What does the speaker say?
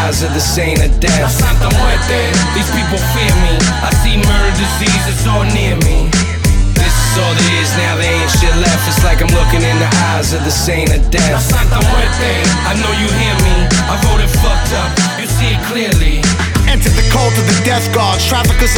eyes of the saint of death. Santa Muerte, these people fear me. I see murder, disease, it's all near me. This is all there is, now there ain't shit left. It's like I'm looking in the eyes of the saint of death. Santa Muerte, I know you hear me. I voted fucked up, you see it clearly. Entered the cult of the death guards, traffickers